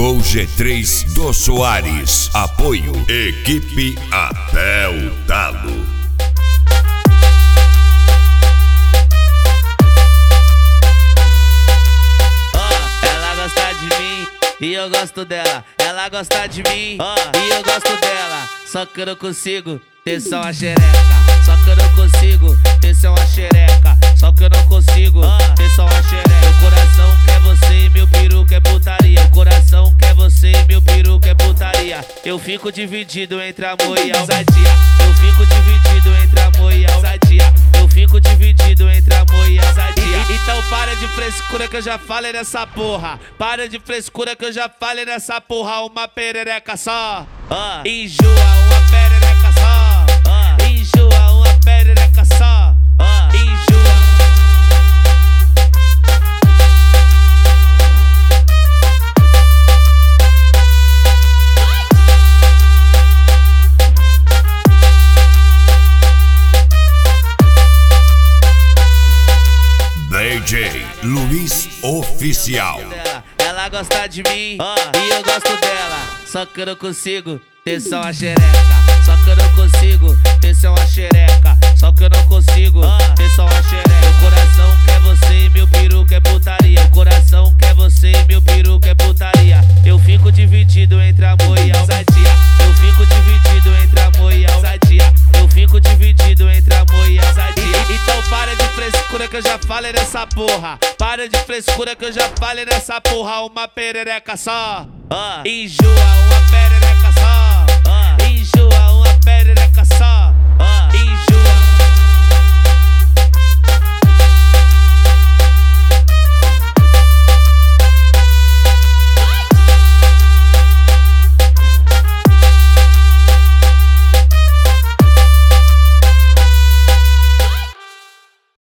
Gol G3 do Soares. Apoio Equipe Até o Talo. Ela gosta de mim e eu gosto dela. Ela gosta de mim e eu gosto dela. Só que eu não consigo ter só uma xereca. Só que eu não consigo ter só uma xereca. Só que eu não consigo ter só uma xereca. Meu coração quer você e meu peru quer putaria. O coração quer você e meu peru quer putaria. Eu fico dividido entre amor e ousadia. Eu fico dividido entre amor e ousadia. Eu fico dividido entre amor e ousadia. Então para de frescura que eu já falei nessa porra. Para de frescura que eu já falei nessa porra. Uma perereca só enjoa, uma perereca só enjoa, uma perereca só enjoa. DJ Luiz Oficial. Ela gosta de mim e eu gosto dela. Só que eu não consigo ter só uma xereca. Só que eu não consigo ter só uma xereca. Só que eu não consigo ter só uma xereca. Meu coração quer você e meu peru quer putaria. O coração quer você e meu peru quer putaria. Eu fico dividido entre amor e ousadia. Eu fico dividido entre amor e ousadia. Eu fico dividido entre amor e ousadia. Então para de frescura que eu já falei nessa porra. Para de frescura que eu já falei nessa porra. Uma perereca só enjoa, uma perereca só enjoa, uma perereca